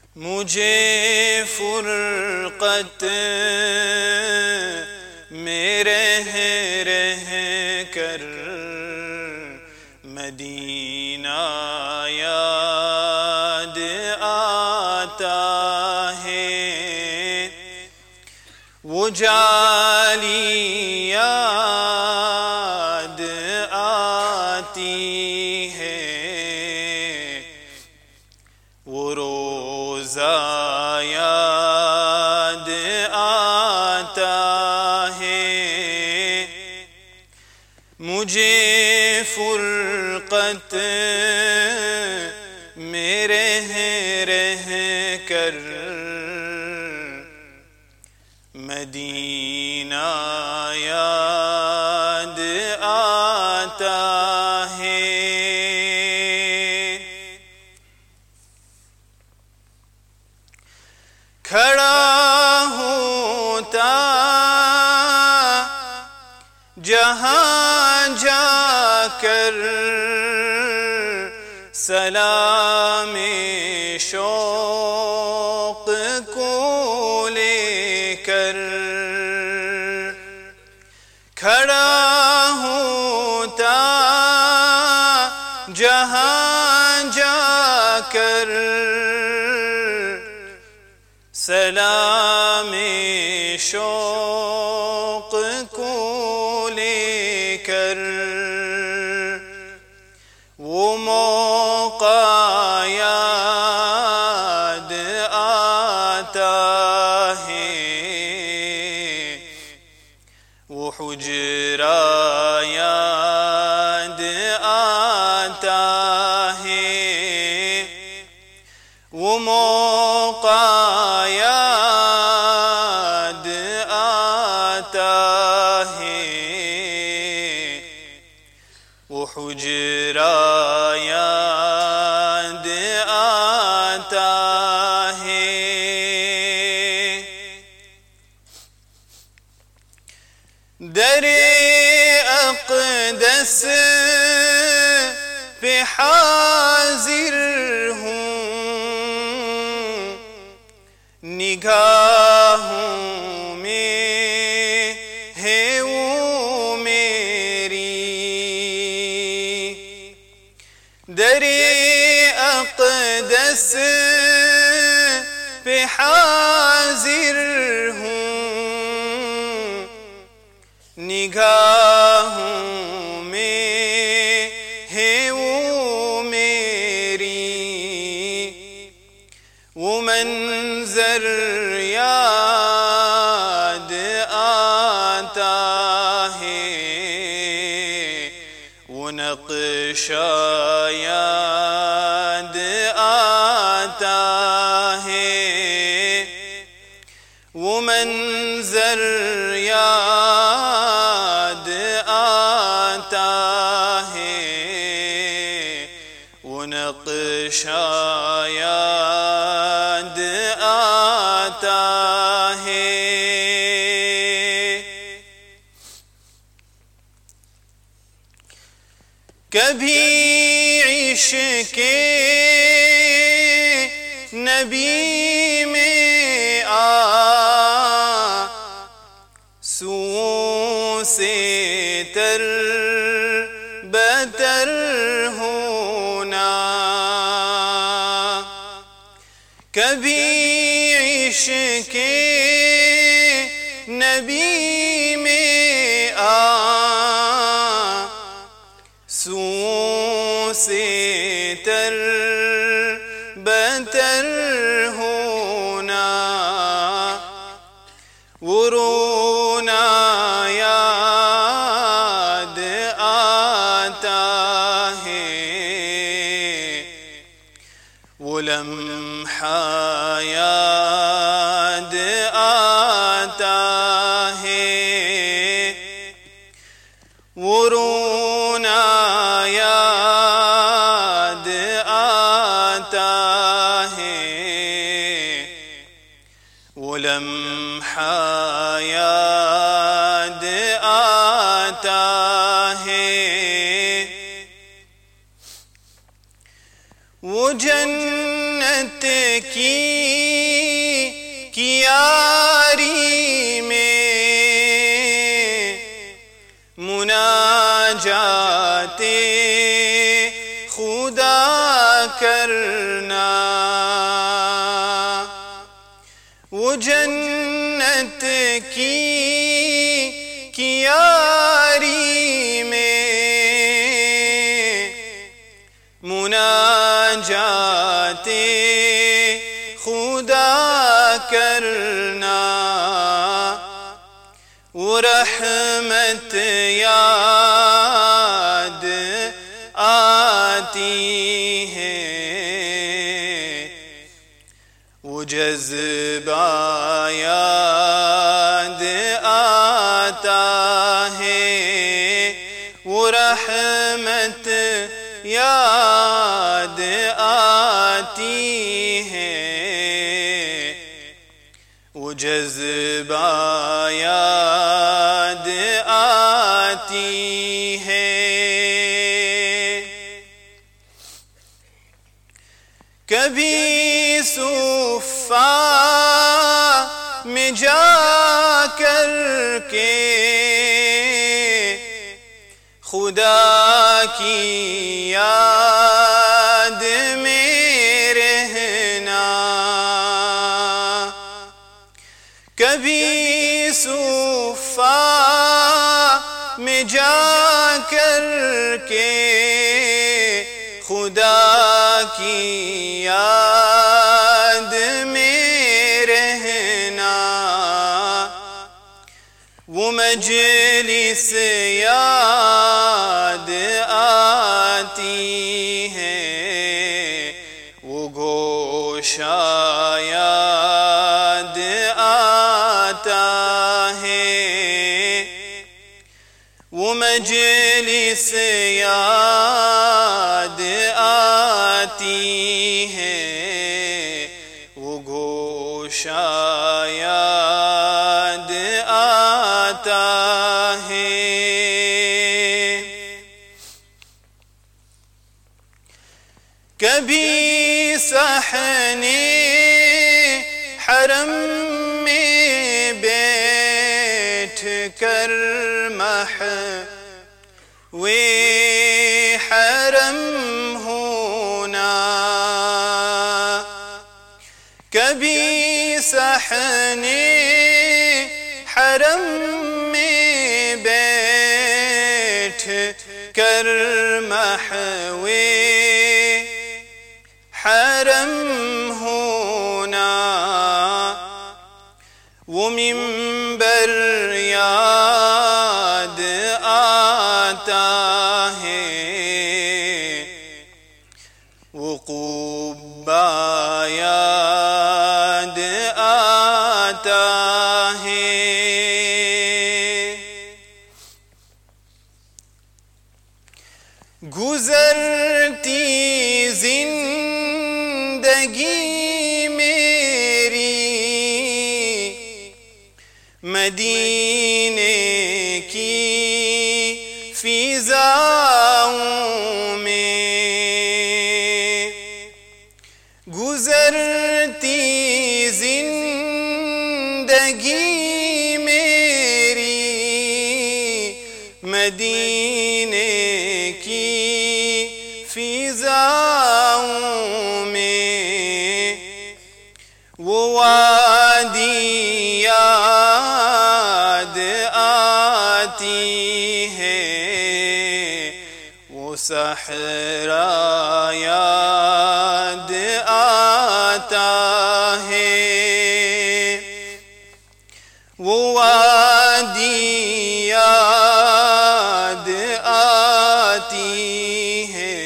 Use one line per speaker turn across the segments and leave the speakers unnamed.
مجھے فرقت میں رہ کر مدینہ یاد آتا ہے، وہ جالی یاد آتی ہے، وہ روزہ یاد آتا ہے۔ مجھے فرقت میں رہ کر مدینہ یاد آتا ہے۔ کھڑا ہوتا جہاں جا کر سلام شوق کو لے کر، کھڑا ہوتا جہاں جا کر سلام شوق کو لے کر، وہ موقع یاد آتا ہے، وہ حجرہ یاد آتا ہے، وہ موقع یاد آتا ہے، وہ حجرہ یاد آتا ہے۔ در اقدس پہ حاضر ہوں، نگاہوں میں ہے وہ میری، در اقدس پہ حاضر ہوں، نگاہوں میں ہے وہ میری، وہ منظر یاد آتا ہے، وہ نقشہ یاد آتا ہے، وہ منظر یاد آتا ہے، وہ نقشہ یاد آتا ہے۔ کبھی عشق نبی میں آنسوؤں سے تر بتر ہونا، کبھی عشق نبی میں آنسوؤں سے تر بتر ہونا، وہ رونا یاد آتا ہے، وہ لمحہ یاد آتا ہے، وہ رونا یاد آتا ہے، وہ لمحہ یاد آتا ہے، وہ جنت جنت کی کیاری میں مناجات خدا کرنا، وہ جنت کی کیاری میں مناجات خدا کرنا، وہ رحمت یاد آتی ہے، وہ جذبہ یاد آتا ہے، وہ رحمت یاد آتی ہے، وہ جذبہ یاد آتی ہے۔ کبھی صفا میں جا کر کے خدا کی یاد میں رہنا، کبھی صفا میں جا کر کے خدا کی یاد میں رہنا، وہ مجلس یاد آتی ہے، وہ گوشہ یاد آتا ہے، وہ مجلس یاد آتی ہے، وہ گوشہ یاد آتا ہے۔ کبھی صحنے حرم میں بیٹھ کر محوِ حرم ہونا، کبھی صحنے حرم میں بیٹھ کر محوِ حرم ہونا، وہ منبر یاد آتا ہے، وہ قبہ یاد آتا ہے، گزرتی زندگی میری مدینے کی فضاؤں میں، گزرتی زندگی میری مدینے کی فضاؤں میں، وہ وادی یاد آتی ہے، وہ صحرا یاد آتا ہے، وہ وادی یاد آتی ہے،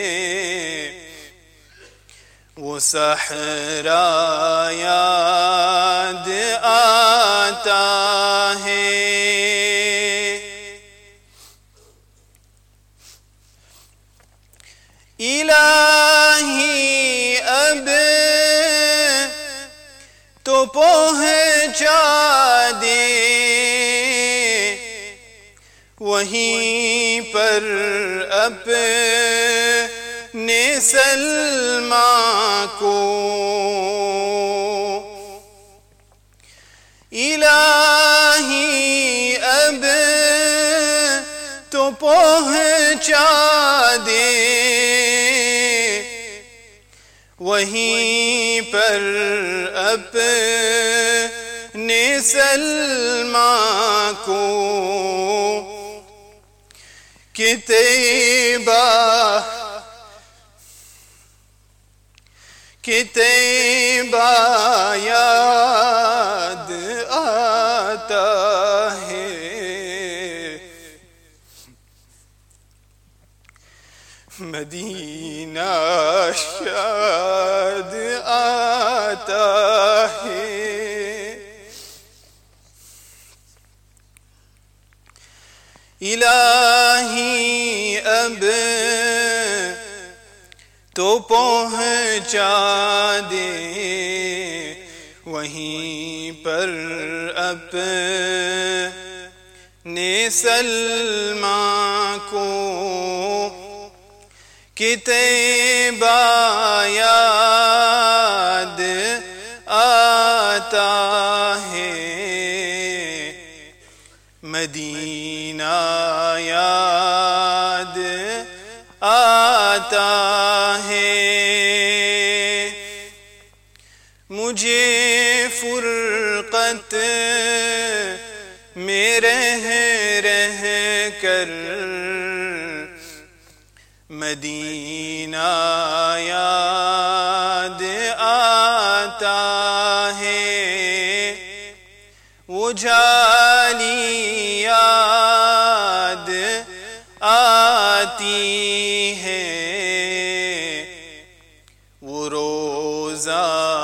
وہ صحرا یاد آتا ہے۔ الہی اب تو پہنچا دے وہیں پر اپنے نے سلما کو الہی اب تو پہنچا دے وہیں پر اپنے سلما کو کہ طیبہ یاد آتا ہے مدینہ شاد آتا ہے الہی اب تو پہنچا دے وہیں پر اپنے سلما کو کہ طیبہ یاد آتا ہے مدینہ یاد آتا ہے مجھے فرقت میں رہ کر مدینہ یاد آتا ہے وہ جھالی یاد آتی ہے وہ روزہ